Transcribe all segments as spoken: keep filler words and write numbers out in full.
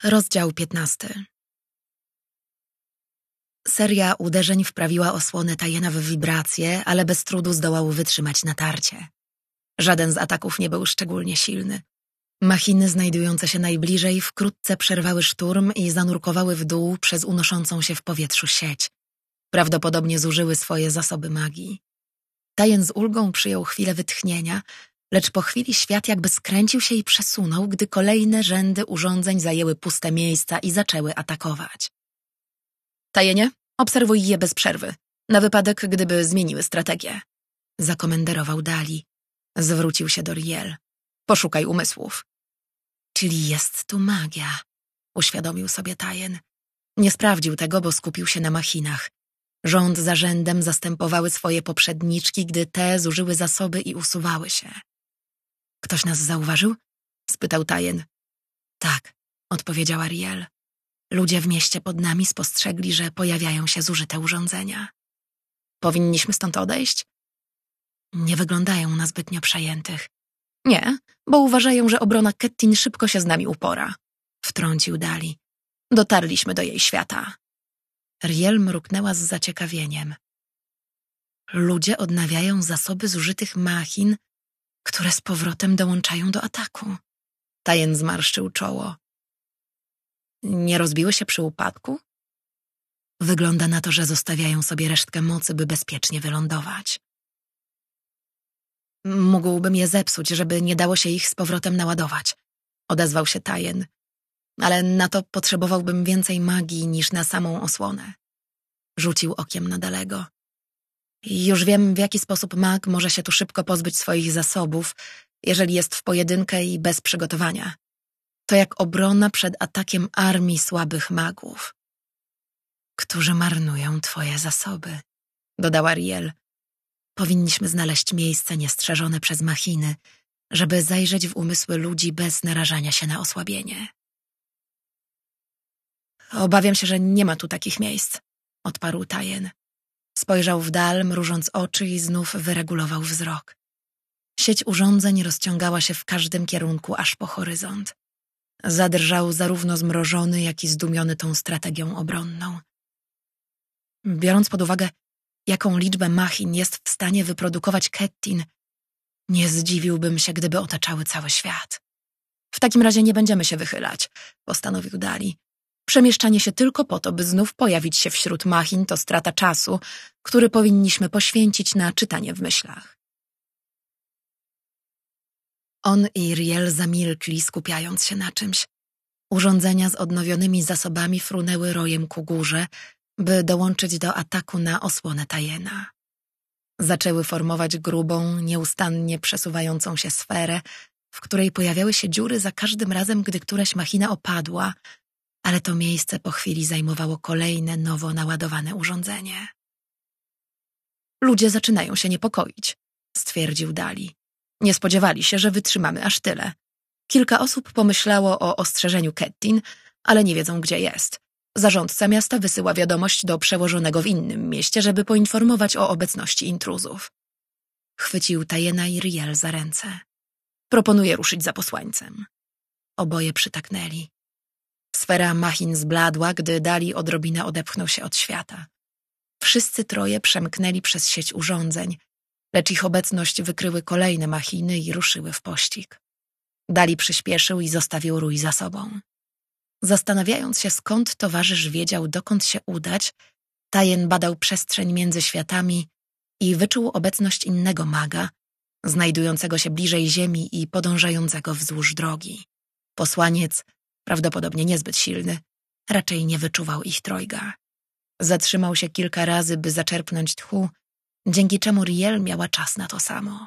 Rozdział piętnasty. Seria uderzeń wprawiła osłonę Tayena w wibrację, ale bez trudu zdołał wytrzymać natarcie. Żaden z ataków nie był szczególnie silny. Machiny znajdujące się najbliżej wkrótce przerwały szturm i zanurkowały w dół przez unoszącą się w powietrzu sieć. Prawdopodobnie zużyły swoje zasoby magii. Tayen z ulgą przyjął chwilę wytchnienia, lecz po chwili świat jakby skręcił się i przesunął, gdy kolejne rzędy urządzeń zajęły puste miejsca i zaczęły atakować. Tayenie, obserwuj je bez przerwy, na wypadek, gdyby zmieniły strategię. Zakomenderował Dali. Zwrócił się do Riel. Poszukaj umysłów. Czyli jest tu magia, uświadomił sobie Tayen. Nie sprawdził tego, bo skupił się na machinach. Rząd za rzędem zastępowały swoje poprzedniczki, gdy te zużyły zasoby i usuwały się. Ktoś nas zauważył? Spytał Tayen. Tak, odpowiedziała Riel. Ludzie w mieście pod nami spostrzegli, że pojawiają się zużyte urządzenia. Powinniśmy stąd odejść? Nie wyglądają na zbytnio przejętych. Nie, bo uważają, że obrona Kettin szybko się z nami upora. Wtrącił Dali. Dotarliśmy do jej świata. Riel mruknęła z zaciekawieniem. Ludzie odnawiają zasoby zużytych machin, które z powrotem dołączają do ataku. Tayen zmarszczył czoło. Nie rozbiły się przy upadku? Wygląda na to, że zostawiają sobie resztkę mocy, by bezpiecznie wylądować. Mógłbym je zepsuć, żeby nie dało się ich z powrotem naładować, odezwał się Tayen. Ale na to potrzebowałbym więcej magii niż na samą osłonę. Rzucił okiem na Dalego. Już wiem, w jaki sposób mag może się tu szybko pozbyć swoich zasobów, jeżeli jest w pojedynkę i bez przygotowania. To jak obrona przed atakiem armii słabych magów, którzy marnują twoje zasoby, dodała Riel. Powinniśmy znaleźć miejsce niestrzeżone przez machiny, żeby zajrzeć w umysły ludzi bez narażania się na osłabienie. Obawiam się, że nie ma tu takich miejsc, odparł Tayen. Spojrzał w dal, mrużąc oczy i znów wyregulował wzrok. Sieć urządzeń rozciągała się w każdym kierunku aż po horyzont. Zadrżał zarówno zmrożony, jak i zdumiony tą strategią obronną. Biorąc pod uwagę, jaką liczbę machin jest w stanie wyprodukować Kettin, nie zdziwiłbym się, gdyby otaczały cały świat. W takim razie nie będziemy się wychylać, postanowił Dali. Przemieszczanie się tylko po to, by znów pojawić się wśród machin, to strata czasu, który powinniśmy poświęcić na czytanie w myślach. On i Riel zamilkli, skupiając się na czymś. Urządzenia z odnowionymi zasobami frunęły rojem ku górze, by dołączyć do ataku na osłonę Tayena. Zaczęły formować grubą, nieustannie przesuwającą się sferę, w której pojawiały się dziury za każdym razem, gdy któraś machina opadła, ale to miejsce po chwili zajmowało kolejne nowo naładowane urządzenie. Ludzie zaczynają się niepokoić, stwierdził Dali. Nie spodziewali się, że wytrzymamy aż tyle. Kilka osób pomyślało o ostrzeżeniu Kettin, ale nie wiedzą, gdzie jest. Zarządca miasta wysyła wiadomość do przełożonego w innym mieście, żeby poinformować o obecności intruzów. Chwycił Tayena i Riel za ręce. Proponuję ruszyć za posłańcem. Oboje przytaknęli. Sfera machin zbladła, gdy Dali odrobinę odepchnął się od świata. Wszyscy troje przemknęli przez sieć urządzeń, lecz ich obecność wykryły kolejne machiny i ruszyły w pościg. Dali przyspieszył i zostawił rój za sobą. Zastanawiając się, skąd towarzysz wiedział, dokąd się udać, Tayen badał przestrzeń między światami i wyczuł obecność innego maga, znajdującego się bliżej ziemi i podążającego wzdłuż drogi. Posłaniec, prawdopodobnie niezbyt silny, raczej nie wyczuwał ich trojga. Zatrzymał się kilka razy, by zaczerpnąć tchu, dzięki czemu Riel miała czas na to samo.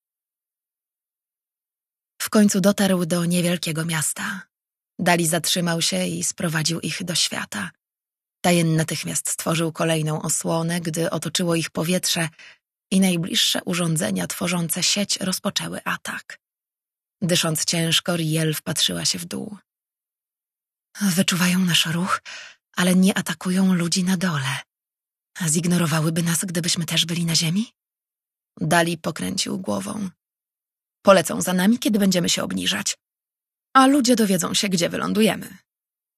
W końcu dotarł do niewielkiego miasta. Dali zatrzymał się i sprowadził ich do świata. Tayen natychmiast stworzył kolejną osłonę, gdy otoczyło ich powietrze i najbliższe urządzenia tworzące sieć rozpoczęły atak. Dysząc ciężko, Riel wpatrzyła się w dół. Wyczuwają nasz ruch, ale nie atakują ludzi na dole. Zignorowałyby nas, gdybyśmy też byli na ziemi? Dali pokręcił głową. Polecą za nami, kiedy będziemy się obniżać. A ludzie dowiedzą się, gdzie wylądujemy.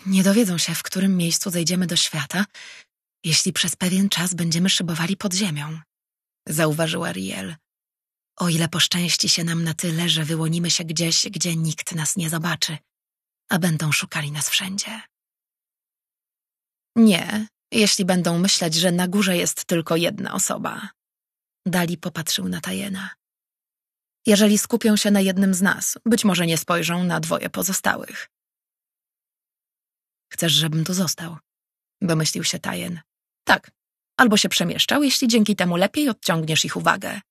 Nie dowiedzą się, w którym miejscu zejdziemy do świata, jeśli przez pewien czas będziemy szybowali pod ziemią, zauważyła Riel. O ile poszczęści się nam na tyle, że wyłonimy się gdzieś, gdzie nikt nas nie zobaczy, a będą szukali nas wszędzie. Nie, jeśli będą myśleć, że na górze jest tylko jedna osoba. Dali popatrzył na Tayena. Jeżeli skupią się na jednym z nas, być może nie spojrzą na dwoje pozostałych. Chcesz, żebym tu został? Domyślił się Tayen. Tak, albo się przemieszczał, jeśli dzięki temu lepiej odciągniesz ich uwagę.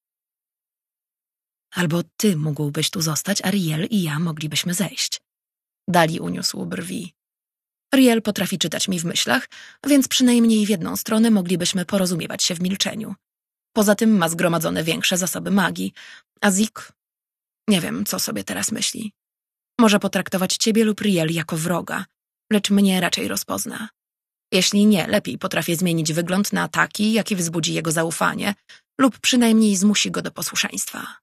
Albo ty mógłbyś tu zostać, a Riel i ja moglibyśmy zejść. Dali uniósł brwi. Riel potrafi czytać mi w myślach, więc przynajmniej w jedną stronę moglibyśmy porozumiewać się w milczeniu. Poza tym ma zgromadzone większe zasoby magii, a Zik... Nie wiem, co sobie teraz myśli. Może potraktować ciebie lub Riel jako wroga, lecz mnie raczej rozpozna. Jeśli nie, lepiej potrafię zmienić wygląd na taki, jaki wzbudzi jego zaufanie lub przynajmniej zmusi go do posłuszeństwa.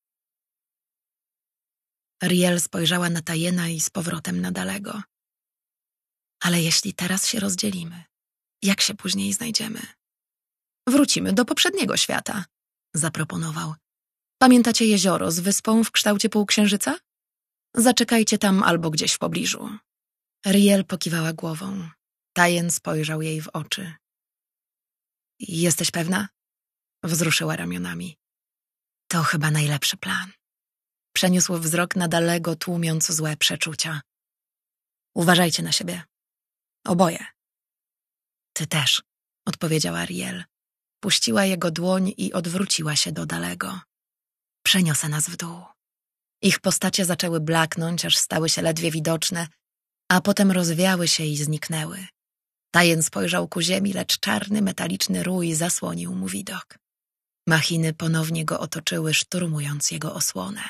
Riel spojrzała na Tayena i z powrotem na Dalego. Ale jeśli teraz się rozdzielimy, jak się później znajdziemy? Wrócimy do poprzedniego świata, zaproponował. Pamiętacie jezioro z wyspą w kształcie półksiężyca? Zaczekajcie tam albo gdzieś w pobliżu. Riel pokiwała głową. Tayen spojrzał jej w oczy. Jesteś pewna? Wzruszyła ramionami. To chyba najlepszy plan. Przeniósł wzrok na Dalego, tłumiąc złe przeczucia. Uważajcie na siebie. Oboje. Ty też, odpowiedziała Riel. Puściła jego dłoń i odwróciła się do Dalego. Przeniosę nas w dół. Ich postacie zaczęły blaknąć, aż stały się ledwie widoczne, a potem rozwiały się i zniknęły. Tayen spojrzał ku ziemi, lecz czarny, metaliczny rój zasłonił mu widok. Machiny ponownie go otoczyły, szturmując jego osłonę.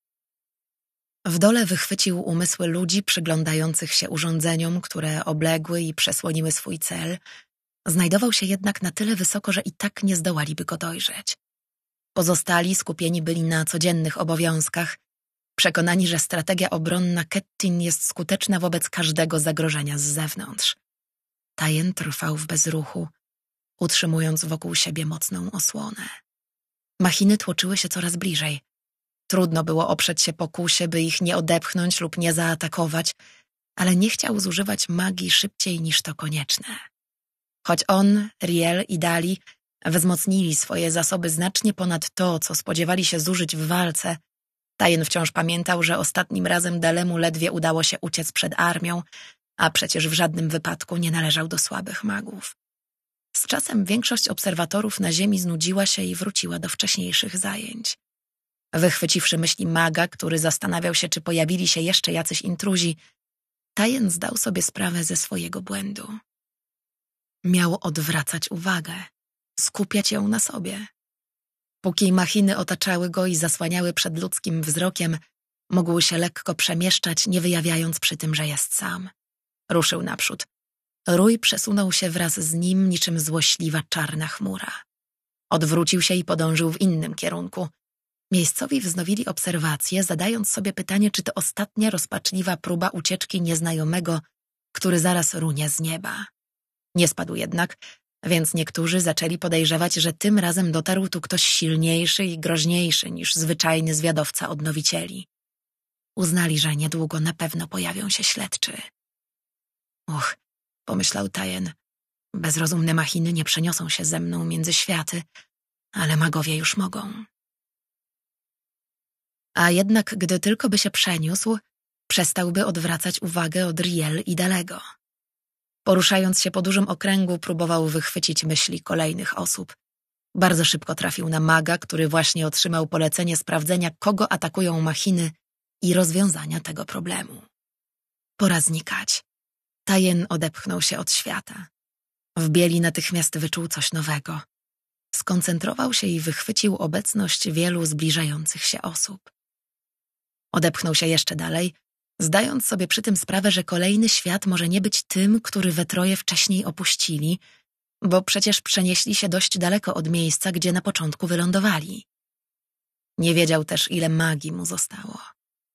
W dole wychwycił umysły ludzi przyglądających się urządzeniom, które obległy i przesłoniły swój cel. Znajdował się jednak na tyle wysoko, że i tak nie zdołaliby go dojrzeć. Pozostali skupieni byli na codziennych obowiązkach, przekonani, że strategia obronna Kettin jest skuteczna wobec każdego zagrożenia z zewnątrz. Tayen trwał w bezruchu, utrzymując wokół siebie mocną osłonę. Machiny tłoczyły się coraz bliżej. Trudno było oprzeć się pokusie, by ich nie odepchnąć lub nie zaatakować, ale nie chciał zużywać magii szybciej niż to konieczne. Choć on, Riel i Dali wzmocnili swoje zasoby znacznie ponad to, co spodziewali się zużyć w walce, Tayen wciąż pamiętał, że ostatnim razem Dalemu ledwie udało się uciec przed armią, a przecież w żadnym wypadku nie należał do słabych magów. Z czasem większość obserwatorów na ziemi znudziła się i wróciła do wcześniejszych zajęć. Wychwyciwszy myśli maga, który zastanawiał się, czy pojawili się jeszcze jacyś intruzi, Tayen zdał sobie sprawę ze swojego błędu. Miał odwracać uwagę, skupiać ją na sobie. Póki machiny otaczały go i zasłaniały przed ludzkim wzrokiem, mógł się lekko przemieszczać, nie wyjawiając przy tym, że jest sam. Ruszył naprzód. Rój przesunął się wraz z nim niczym złośliwa czarna chmura. Odwrócił się i podążył w innym kierunku. Miejscowi wznowili obserwacje, zadając sobie pytanie, czy to ostatnia rozpaczliwa próba ucieczki nieznajomego, który zaraz runie z nieba. Nie spadł jednak, więc niektórzy zaczęli podejrzewać, że tym razem dotarł tu ktoś silniejszy i groźniejszy niż zwyczajny zwiadowca odnowicieli. Uznali, że niedługo na pewno pojawią się śledczy. Uch, pomyślał Tayen, bezrozumne machiny nie przeniosą się ze mną między światy, ale magowie już mogą. A jednak gdy tylko by się przeniósł, przestałby odwracać uwagę od Riel i Dalego. Poruszając się po dużym okręgu, próbował wychwycić myśli kolejnych osób. Bardzo szybko trafił na maga, który właśnie otrzymał polecenie sprawdzenia, kogo atakują machiny i rozwiązania tego problemu. Pora znikać. Tayen odepchnął się od świata. W bieli natychmiast wyczuł coś nowego. Skoncentrował się i wychwycił obecność wielu zbliżających się osób. Odepchnął się jeszcze dalej, zdając sobie przy tym sprawę, że kolejny świat może nie być tym, który we troje wcześniej opuścili, bo przecież przenieśli się dość daleko od miejsca, gdzie na początku wylądowali. Nie wiedział też, ile magii mu zostało.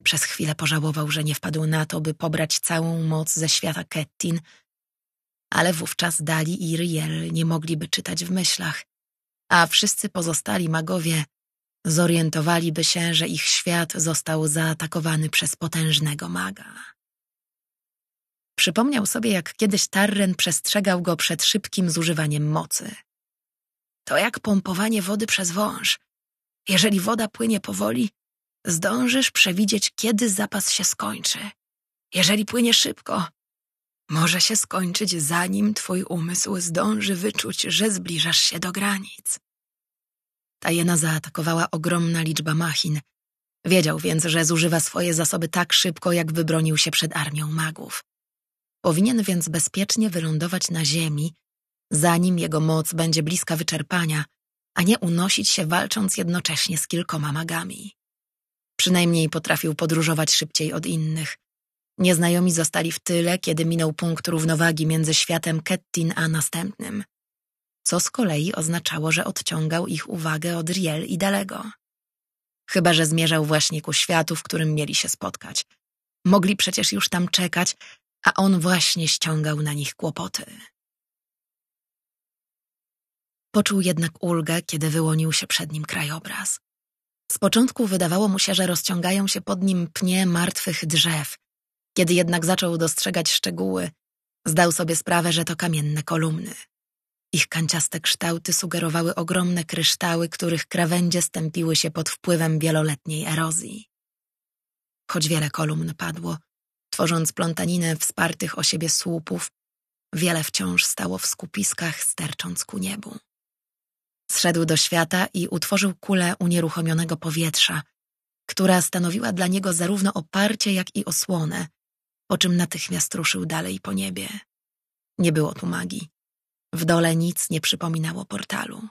Przez chwilę pożałował, że nie wpadł na to, by pobrać całą moc ze świata Kettin, ale wówczas Dali i Riel nie mogliby czytać w myślach, a wszyscy pozostali magowie zorientowaliby się, że ich świat został zaatakowany przez potężnego maga. Przypomniał sobie, jak kiedyś Tarren przestrzegał go przed szybkim zużywaniem mocy. To jak pompowanie wody przez wąż. Jeżeli woda płynie powoli, zdążysz przewidzieć, kiedy zapas się skończy. Jeżeli płynie szybko, może się skończyć, zanim twój umysł zdąży wyczuć, że zbliżasz się do granic. Tajena zaatakowała ogromna liczba machin. Wiedział więc, że zużywa swoje zasoby tak szybko, jak wybronił się przed armią magów. Powinien więc bezpiecznie wylądować na ziemi, zanim jego moc będzie bliska wyczerpania, a nie unosić się walcząc jednocześnie z kilkoma magami. Przynajmniej potrafił podróżować szybciej od innych. Nieznajomi zostali w tyle, kiedy minął punkt równowagi między światem Kettin a następnym, co z kolei oznaczało, że odciągał ich uwagę od Riel i Dalego. Chyba że zmierzał właśnie ku światu, w którym mieli się spotkać. Mogli przecież już tam czekać, a on właśnie ściągał na nich kłopoty. Poczuł jednak ulgę, kiedy wyłonił się przed nim krajobraz. Z początku wydawało mu się, że rozciągają się pod nim pnie martwych drzew. Kiedy jednak zaczął dostrzegać szczegóły, zdał sobie sprawę, że to kamienne kolumny. Ich kanciaste kształty sugerowały ogromne kryształy, których krawędzie stępiły się pod wpływem wieloletniej erozji. Choć wiele kolumn padło, tworząc plątaninę wspartych o siebie słupów, wiele wciąż stało w skupiskach, stercząc ku niebu. Zszedł do świata i utworzył kulę unieruchomionego powietrza, która stanowiła dla niego zarówno oparcie, jak i osłonę, po czym natychmiast ruszył dalej po niebie. Nie było tu magii. W dole nic nie przypominało portalu.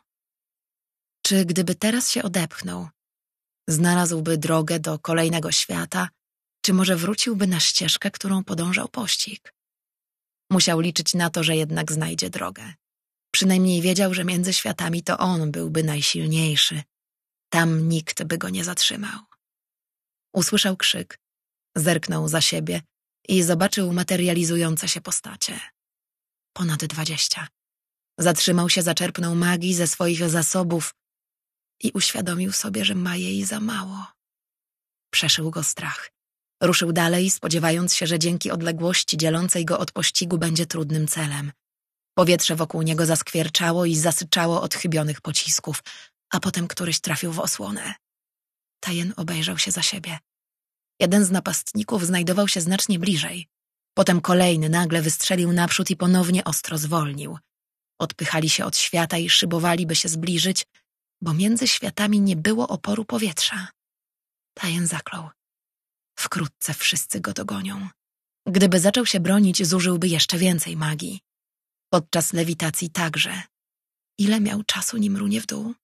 Czy gdyby teraz się odepchnął, znalazłby drogę do kolejnego świata, czy może wróciłby na ścieżkę, którą podążał pościg? Musiał liczyć na to, że jednak znajdzie drogę. Przynajmniej wiedział, że między światami to on byłby najsilniejszy. Tam nikt by go nie zatrzymał. Usłyszał krzyk, zerknął za siebie i zobaczył materializujące się postacie. Ponad dwadzieścia. Zatrzymał się, zaczerpnął magii ze swoich zasobów i uświadomił sobie, że ma jej za mało. Przeszył go strach. Ruszył dalej, spodziewając się, że dzięki odległości dzielącej go od pościgu będzie trudnym celem. Powietrze wokół niego zaskwierczało i zasyczało od chybionych pocisków, a potem któryś trafił w osłonę. Tajen obejrzał się za siebie. Jeden z napastników znajdował się znacznie bliżej. Potem kolejny nagle wystrzelił naprzód i ponownie ostro zwolnił. Odpychali się od świata i szybowali, by się zbliżyć, bo między światami nie było oporu powietrza. Tajen zaklął. Wkrótce wszyscy go dogonią. Gdyby zaczął się bronić, zużyłby jeszcze więcej magii. Podczas lewitacji także. Ile miał czasu, nim runie w dół?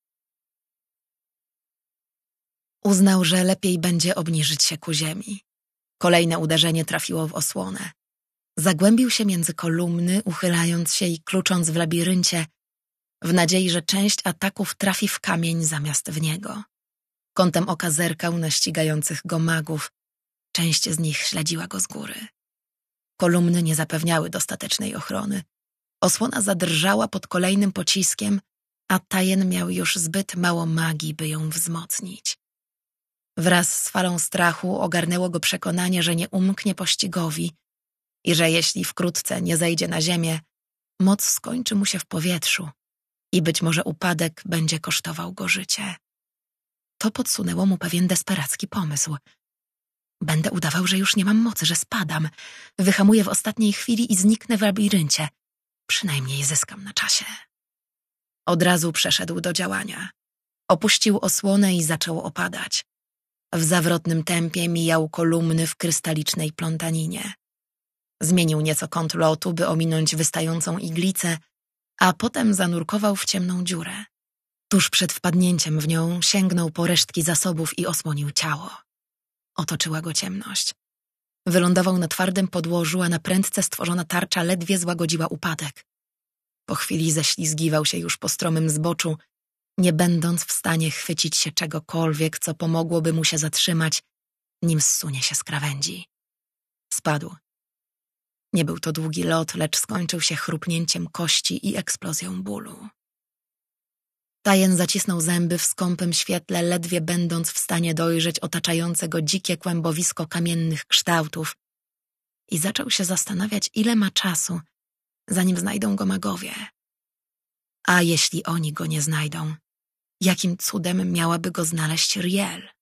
Uznał, że lepiej będzie obniżyć się ku ziemi. Kolejne uderzenie trafiło w osłonę. Zagłębił się między kolumny, uchylając się i klucząc w labiryncie, w nadziei, że część ataków trafi w kamień zamiast w niego. Kątem oka zerkał na ścigających go magów. Część z nich śledziła go z góry. Kolumny nie zapewniały dostatecznej ochrony. Osłona zadrżała pod kolejnym pociskiem, a Tajen miał już zbyt mało magii, by ją wzmocnić. Wraz z falą strachu ogarnęło go przekonanie, że nie umknie pościgowi i że jeśli wkrótce nie zejdzie na ziemię, moc skończy mu się w powietrzu i być może upadek będzie kosztował go życie. To podsunęło mu pewien desperacki pomysł. Będę udawał, że już nie mam mocy, że spadam. Wyhamuję w ostatniej chwili i zniknę w labiryncie. Przynajmniej zyskam na czasie. Od razu przeszedł do działania. Opuścił osłonę i zaczął opadać. W zawrotnym tempie mijał kolumny w krystalicznej plątaninie. Zmienił nieco kąt lotu, by ominąć wystającą iglicę, a potem zanurkował w ciemną dziurę. Tuż przed wpadnięciem w nią sięgnął po resztki zasobów i osłonił ciało. Otoczyła go ciemność. Wylądował na twardym podłożu, a na prędce stworzona tarcza ledwie złagodziła upadek. Po chwili ześlizgiwał się już po stromym zboczu, nie będąc w stanie chwycić się czegokolwiek, co pomogłoby mu się zatrzymać nim zsunie się z krawędzi. Spadł. Nie był to długi lot, lecz skończył się chrupnięciem kości i eksplozją bólu. Tajen zacisnął zęby w skąpym świetle, ledwie będąc w stanie dojrzeć otaczające go dzikie kłębowisko kamiennych kształtów i zaczął się zastanawiać, ile ma czasu, zanim znajdą go magowie. A jeśli oni go nie znajdą, jakim cudem miałaby go znaleźć Riel?